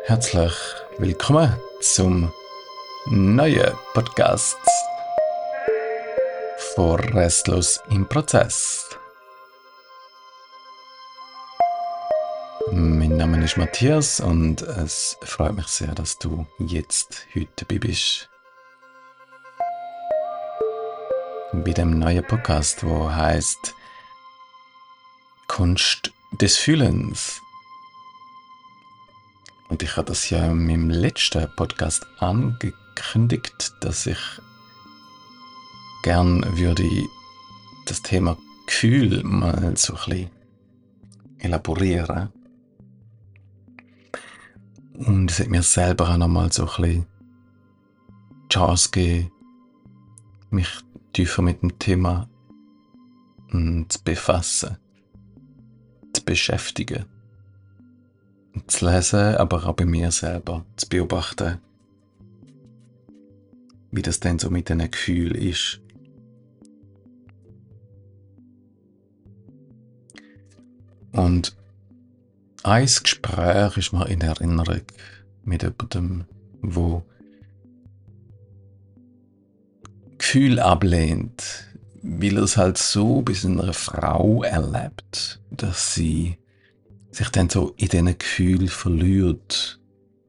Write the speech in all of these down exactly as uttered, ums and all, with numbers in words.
Herzlich willkommen zum neuen Podcast von Restlos im Prozess. Mein Name ist Matthias und es freut mich sehr, dass du jetzt heute dabei bist. Bei dem neuen Podcast, wo heißt Kunst des Fühlens. Und ich habe das ja in meinem letzten Podcast angekündigt, dass ich gern würde das Thema Gefühl mal so ein bisschen elaborieren. Und es hat mir selber auch nochmal so ein bisschen die Chance gegeben, mich tiefer mit dem Thema zu befassen, zu beschäftigen. Zu lesen, aber auch bei mir selber zu beobachten, wie das denn so mit diesen Gefühlen ist. Und ein Gespräch ist mir in Erinnerung mit jemandem, wo Gefühl ablehnt, weil er es halt so bei einer Frau erlebt, dass sie sich dann so in diesen Gefühlen verliert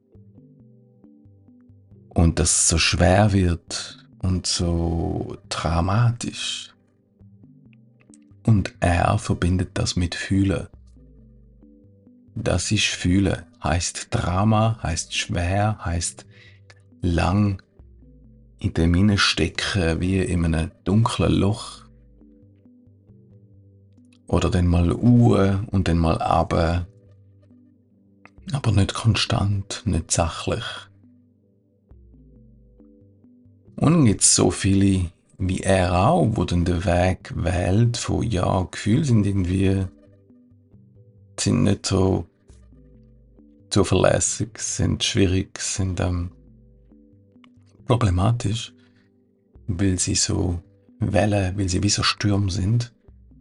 und das so schwer wird und so dramatisch. Und er verbindet das mit Fühlen. Das ist Fühlen, heißt Drama, heißt schwer, heißt lang in dem Minne stecken wie in einem dunklen Loch. Oder dann mal uhr und dann mal runter. Aber nicht konstant, nicht sachlich. Und dann gibt es so viele wie er auch, wo dann den Weg wählt von ja, Gefühle sind irgendwie sind nicht so zuverlässig, sind schwierig, sind ähm, problematisch, weil sie so Wellen, weil sie wie so Stürme sind.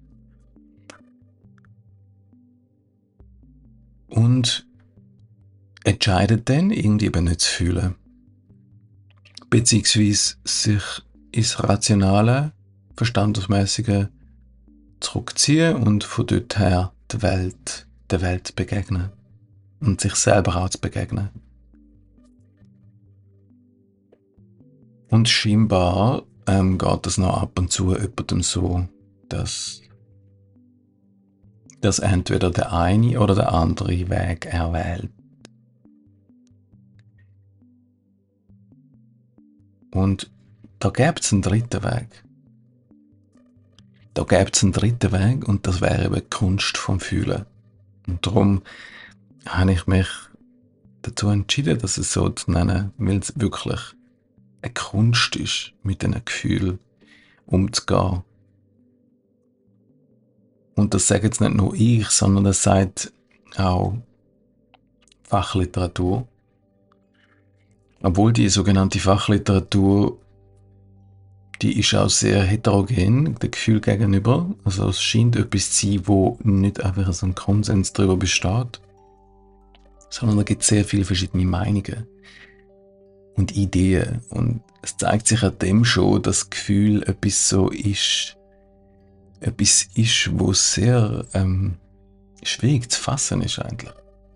Und entscheidet dann, irgendwie eben nicht zu fühlen. Beziehungsweise sich ins Rationale, Verstandesmäßige zurückziehen und von dort her der Welt, der Welt begegnen. Und sich selber auch zu begegnen. Und scheinbar ähm, geht es noch ab und zu jemandem so, dass dass entweder der eine oder der andere Weg erwählt. Und da gäbe es einen dritten Weg. Da gäbe es einen dritten Weg und das wäre eben die Kunst vom Fühlen. Und darum habe ich mich dazu entschieden, dass es so zu nennen, weil es wirklich eine Kunst ist, mit diesen Gefühlen umzugehen. Und das sage jetzt nicht nur ich, sondern das sagt auch Fachliteratur. Obwohl die sogenannte Fachliteratur, die ist auch sehr heterogen, dem Gefühl gegenüber. Also es scheint etwas zu sein, wo nicht einfach so ein Konsens darüber besteht, sondern da gibt es sehr viele verschiedene Meinungen und Ideen. Und es zeigt sich an dem schon, dass das Gefühl etwas so ist, etwas ist, wo sehr ähm, schwierig zu fassen ist eigentlich.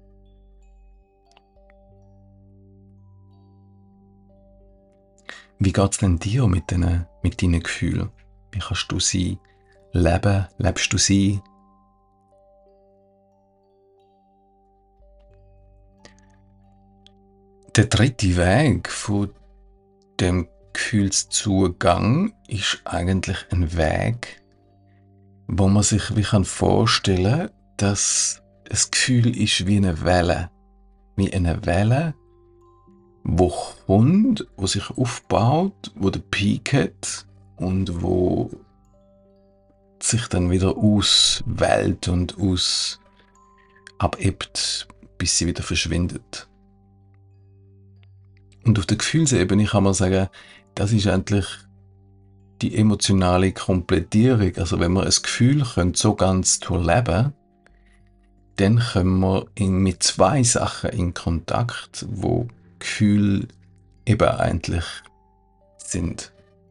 Wie geht es denn dir mit, den, mit deinen Gefühlen? Wie kannst du sie leben? Lebst du sie? Der dritte Weg von dem Gefühlszugang ist eigentlich ein Weg, wo man sich wie kann vorstellen, dass ein Gefühl ist wie eine Welle. Wie eine Welle, wo kommt, wo sich aufbaut, wo der Peak hat und wo sich dann wieder auswählt und aus abebbt, bis sie wieder verschwindet. Und auf der Gefühlsebene kann man sagen, das ist eigentlich die emotionale Komplettierung. Also wenn man ein Gefühl könnte so ganz durchleben, dann kommen wir in, mit zwei Sachen in Kontakt, wo Gefühle eben eigentlich sind.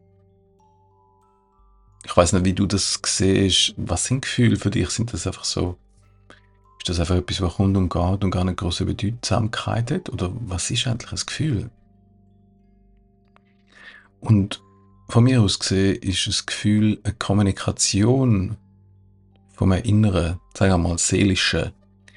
Ich weiß nicht, wie du das siehst. Was sind Gefühle für dich? Sind das einfach so, ist das einfach etwas, was kommt und geht und gar eine große Bedeutsamkeit hat? Oder was ist eigentlich ein Gefühl? Und von mir aus gesehen ist ein Gefühl eine Kommunikation von einem inneren, sagen wir mal, seelischen,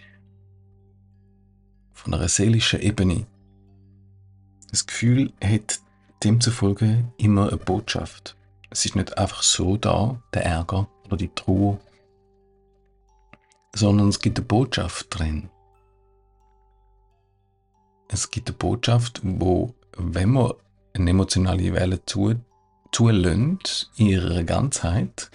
von einer seelischen Ebene. Das Gefühl hat demzufolge immer eine Botschaft. Es ist nicht einfach so da, der Ärger oder die Trauer, sondern es gibt eine Botschaft drin. Es gibt eine Botschaft, wo, wenn man eine emotionale Welle zu, zulässt, in ihrer Ganzheit,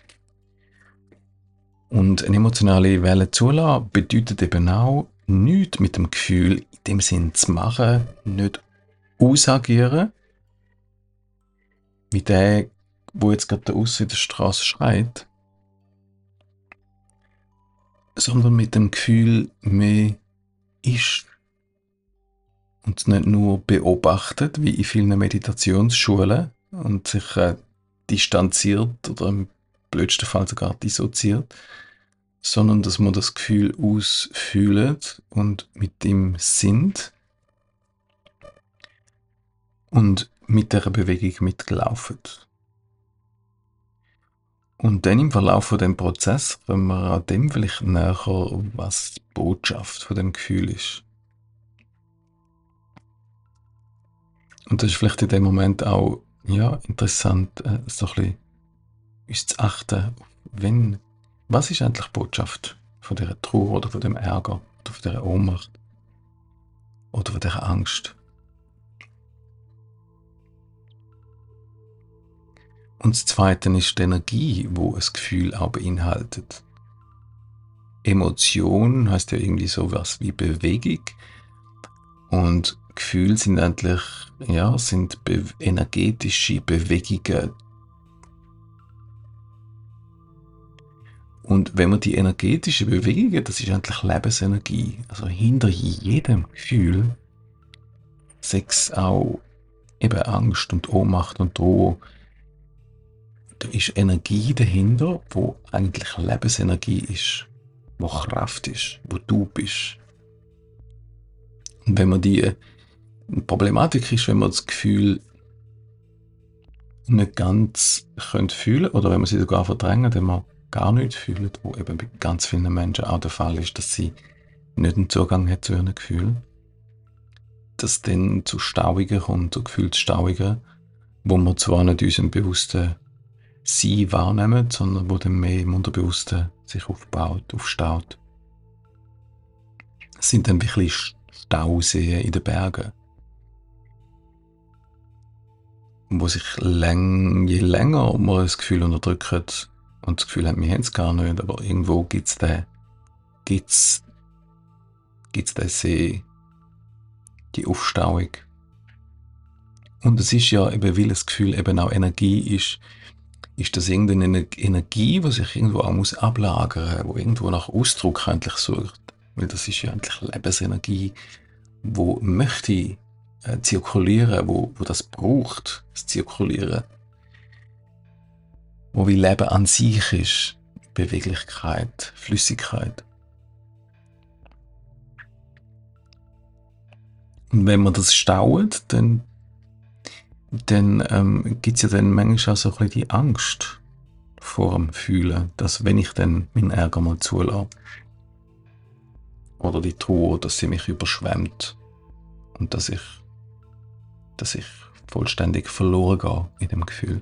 und eine emotionale Welle zulassen, bedeutet eben auch, nichts mit dem Gefühl in dem Sinn zu machen, nicht ausagieren, wie der, wo jetzt gerade da aussen in der Straße schreit, sondern mit dem Gefühl mehr ist und es nicht nur beobachtet, wie in vielen Meditationsschulen und sich äh, distanziert oder im blödsten Fall sogar dissoziiert, sondern dass man das Gefühl ausfühlt und mit ihm sind und mit der Bewegung mitgelaufen. Und dann im Verlauf von dem Prozess kommen wir an dem vielleicht näher, was die Botschaft von dem Gefühl ist. Und das ist vielleicht in dem Moment auch ja, interessant, äh, so ein bisschen uns zu achten, wenn, was ist eigentlich die Botschaft von dieser Trauer oder von dem Ärger oder von dieser Ohnmacht oder von dieser Angst. Und das Zweite ist die Energie, wo ein Gefühl auch beinhaltet. Emotion heißt ja irgendwie sowas wie Bewegung und Gefühle sind eigentlich ja, sind be- energetische Bewegungen. Und wenn man die energetische Bewegung, das ist eigentlich Lebensenergie. Also hinter jedem Gefühl, Sex auch eben Angst und Ohnmacht und Trauer, da ist Energie dahinter, wo eigentlich Lebensenergie ist, wo Kraft ist, wo du bist. Und wenn man die Problematik ist, wenn man das Gefühl nicht ganz können fühlen oder wenn man sie sogar verdrängen, wenn man gar nichts fühlt, wo eben bei ganz vielen Menschen auch der Fall ist, dass sie nicht einen Zugang hat zu ihren Gefühlen, dass dann zu Stauungen kommt, zu Gefühlsstauungen, wo man zwar nicht unserem bewussten Sein wahrnehmen, sondern wo dann mehr im Unterbewussten sich aufbaut, aufstaut. Es sind dann wirklich Stauseen in den Bergen, wo sich läng, je länger man das Gefühl unterdrückt und das Gefühl hat, wir haben es gar nicht, aber irgendwo gibt es den, gibt's, gibt's den See, die Aufstauung. Und es ist ja eben, weil das Gefühl eben auch Energie ist, ist das irgendeine Energie, die sich irgendwo auch muss ablagern muss, die irgendwo nach Ausdruck eigentlich sucht. Weil das ist ja eigentlich Lebensenergie, wo möchte äh, zirkulieren, wo, wo das braucht, das Zirkulieren. Wo wie Leben an sich ist, Beweglichkeit, Flüssigkeit. Und wenn man das staut, dann, dann ähm, gibt es ja dann manchmal auch so ein bisschen die Angst vor dem Fühlen, dass wenn ich dann meinen Ärger mal zulasse, oder die Trauer, dass sie mich überschwemmt und dass ich, dass ich vollständig verloren gehe in dem Gefühl.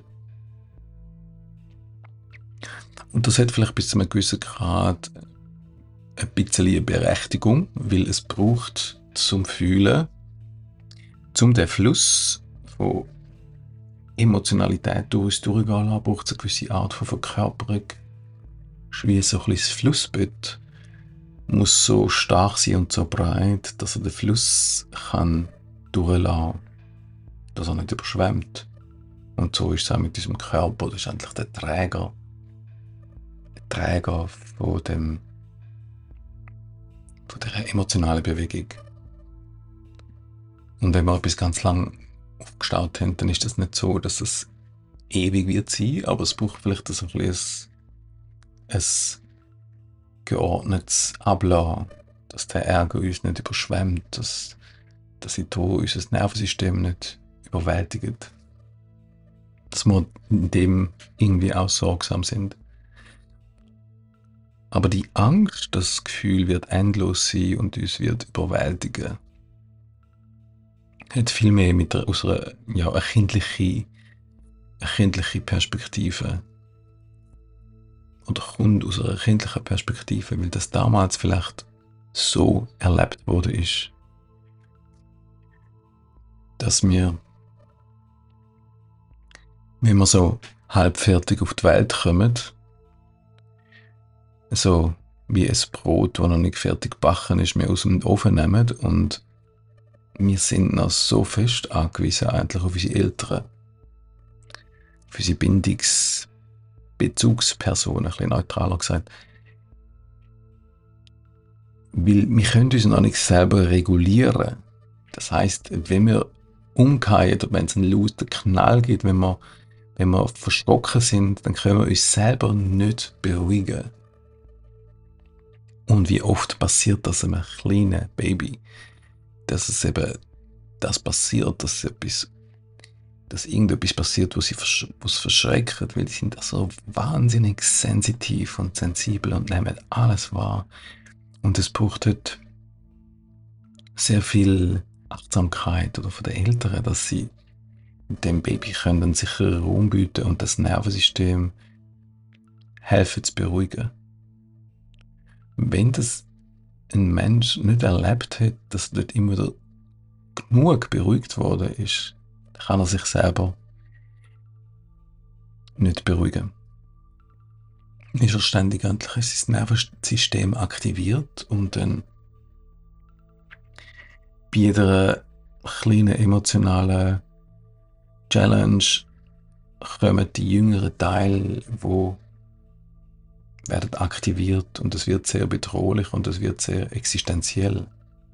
Und das hat vielleicht bis zu einem gewissen Grad ein bisschen eine Berechtigung, weil es braucht zum Fühlen, zum den Fluss von Emotionalität durch uns durchgehen lassen, braucht es eine gewisse Art von Verkörperung. Wie so ein bisschen das Flussbett muss so stark sein und so breit, dass er den Fluss kann durchlassen, dass er nicht überschwemmt. Und so ist es auch mit diesem Körper, das ist eigentlich der Träger, der Träger von dem, von dieser emotionalen Bewegung. Und wenn wir etwas ganz lang aufgestaut haben, dann ist das nicht so, dass es ewig wird sein, aber es braucht vielleicht so ein bisschen ein, ein geordnetes Ablassen, dass der Ärger uns nicht überschwemmt, dass, dass sie unser Nervensystem nicht überwältigt. Dass wir in dem irgendwie auch sorgsam sind. Aber die Angst, das Gefühl wird endlos sein und uns wird überwältigen, hat viel mehr mit der, aus einer, ja, einer kindlichen, eine kindliche Perspektive. Oder kommt aus einer kindlichen Perspektive, weil das damals vielleicht so erlebt wurde ist, dass wir, wenn wir so halbfertig auf die Welt kommen, so wie ein Brot, das noch nicht fertig gebacken ist, wir aus dem Ofen nehmen und wir sind noch so fest angewiesen eigentlich auf unsere Eltern, auf unsere Bindungs- Bezugspersonen, ein bisschen neutraler gesagt. Weil wir können uns noch nicht selber regulieren. Das heisst, wenn wir umkehren oder wenn es einen lauten Knall gibt, wenn wir, wenn wir verschrocken sind, dann können wir uns selber nicht beruhigen. Und wie oft passiert das einem kleinen Baby, dass es eben das passiert, dass etwas, dass irgendetwas passiert, was sie versch was verschreckt, weil die sind also wahnsinnig sensitiv und sensibel und nehmen alles wahr. Und es braucht halt sehr viel Achtsamkeit oder von den Eltern, dass sie dem Baby können einen sicheren Raum bieten und das Nervensystem helfen zu beruhigen. Wenn das ein Mensch nicht erlebt hat, dass dort immer wieder genug beruhigt worden ist, dann kann er sich selber nicht beruhigen. Ist er ständig eigentlich sein Nervensystem aktiviert und dann bei jeder kleinen emotionalen Challenge kommen die jüngeren Teile, wo werden aktiviert und es wird sehr bedrohlich und es wird sehr existenziell.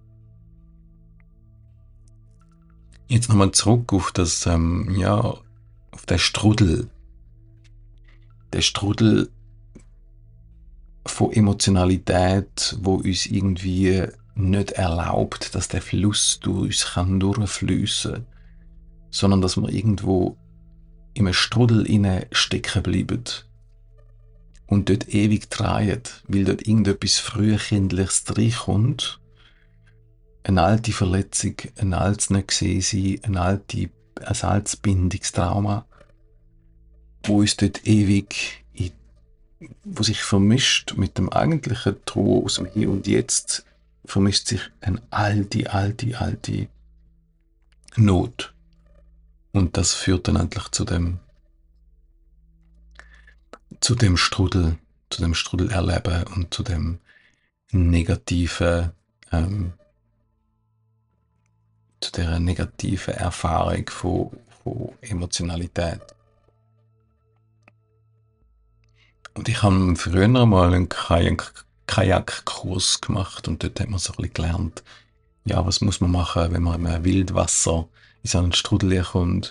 Jetzt nochmal zurück auf das, ähm, ja, auf den Strudel. Der Strudel von Emotionalität, wo uns irgendwie nicht erlaubt, dass der Fluss durch uns kann durchfliessen kann, sondern dass wir irgendwo in einem Strudel stecken bleiben und dort ewig drehen, weil dort irgendetwas Frühkindliches reinkommt, eine alte Verletzung, ein altes Nicht-Gesehen-Sein, ein, alte, ein altes Bindungstrauma, wo uns dort ewig, in, wo sich vermischt mit dem eigentlichen Trauer aus dem Hier und Jetzt, vermischt sich eine alte, alte, alte Not. Und das führt dann endlich zu dem zu dem Strudel, zu dem Strudel erleben und zu dem negativen, ähm, zu der negativen Erfahrung von, von Emotionalität. Und ich habe früher mal einen Kajak, Kajakkurs gemacht und dort hat man so ein bisschen gelernt, ja, was muss man machen, wenn man im Wildwasser in so einen Strudel kommt.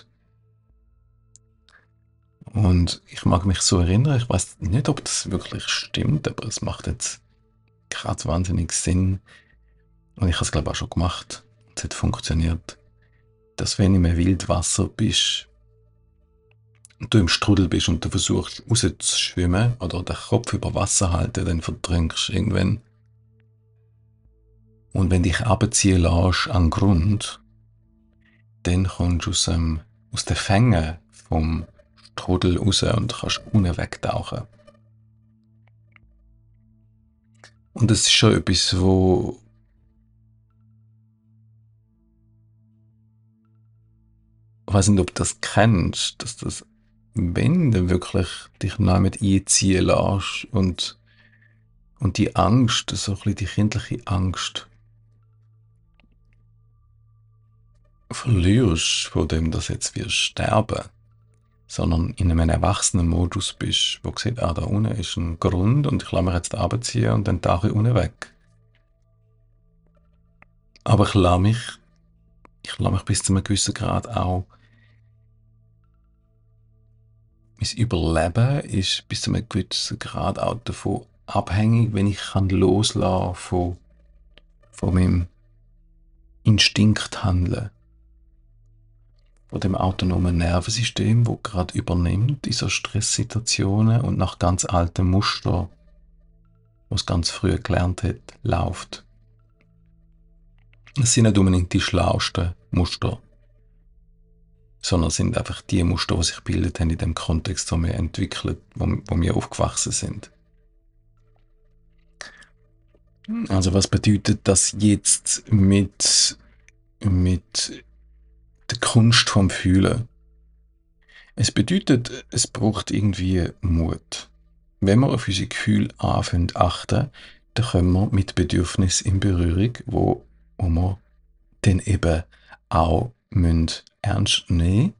Und ich mag mich so erinnern, ich weiß nicht, ob das wirklich stimmt, aber es macht jetzt gerade wahnsinnig Sinn. Und ich habe es, glaube ich, auch schon gemacht. Es hat funktioniert. Dass wenn du im Wildwasser bist und du im Strudel bist und du versuchst rauszuschwimmen oder den Kopf über Wasser halten, dann vertrinkst du irgendwann. Und wenn dich runterziehen lässt an den Grund, dann kommst du aus, dem, aus den Fängen vom Strudel raus und kannst unten wegtauchen. Und das ist schon etwas, wo ich weiß nicht, ob du das kennst, dass das, wenn du wirklich dich neu mit einziehen lässt und, und die Angst, so ein bisschen die kindliche Angst, verlierst, von dem das jetzt wirst sterben, sondern in einem erwachsenen Modus bist, wo du siehst, ah, da unten ist ein Grund und ich lasse mich jetzt runterziehen und dann tauche ich unten weg. Aber ich lasse mich, ich lasse mich bis zu einem gewissen Grad auch, mein Überleben ist bis zu einem gewissen Grad auch davon abhängig, wenn ich kann loslassen von, von meinem Instinkt handeln, von dem autonomen Nervensystem, wo gerade übernimmt in so Stresssituationen und nach ganz alten Muster, was ganz früh gelernt hat, läuft. Es sind nicht unbedingt die schlauesten Muster, sondern es sind einfach die Muster, die sich gebildet haben in dem Kontext, wo wir entwickelt, wo, wo wir aufgewachsen sind. Also was bedeutet das jetzt mit, mit der Kunst vom Fühlen? Es bedeutet, es braucht irgendwie Mut. Wenn wir auf unsere Gefühle anfangen zu achten, dann kommen wir mit Bedürfnissen in Berührung, wo, wo wir dann eben auch müssen ernst nehmen.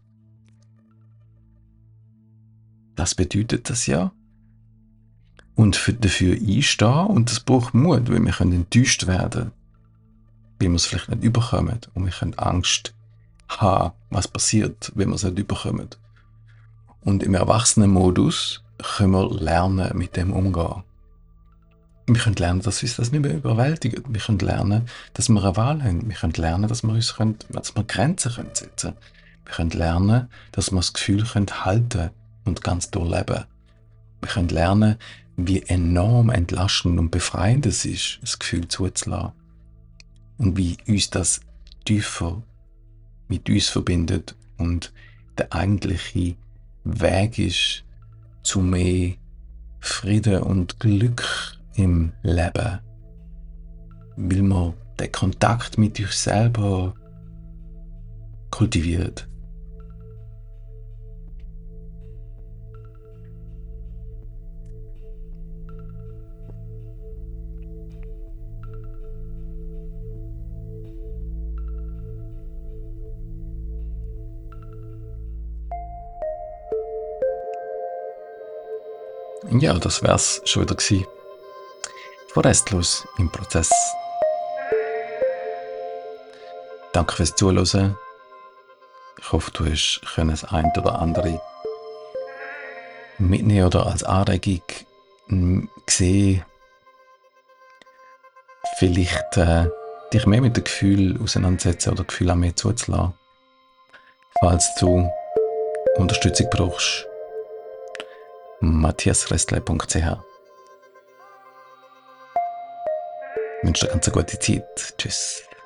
Das bedeutet das ja. Und für, dafür einstehen, und das braucht Mut, weil wir können enttäuscht werden, weil wir es vielleicht nicht überkommen, und wir können Angst haben, was passiert, wenn wir es nicht überkommen. Und im Erwachsenenmodus können wir lernen, mit dem umgehen. Wir können lernen, dass uns das nicht mehr überwältigt. Wir können lernen, dass wir eine Wahl haben. Wir können lernen, dass wir uns können, dass wir Grenzen können setzen können. Wir können lernen, dass wir das Gefühl können halten und ganz durchleben. Wir können lernen, wie enorm entlastend und befreiend es ist, das Gefühl zuzulassen. Und wie uns das tiefer mit uns verbindet und der eigentliche Weg ist zu mehr Frieden und Glück im Leben, weil man den Kontakt mit sich selber kultiviert. Ja, das wär's schon wieder gewesen. Von Restlos im Prozess. Danke fürs Zuhören. Ich hoffe, du hast das ein oder andere mitnehmen oder als Anregung gesehen. Vielleicht äh, dich mehr mit dem Gefühl auseinandersetzen oder Gefühl an mehr zuzulassen. Falls du Unterstützung brauchst, matthias restle punkt c h. Ich wünsche dir ganz eine gute Zeit. Tschüss.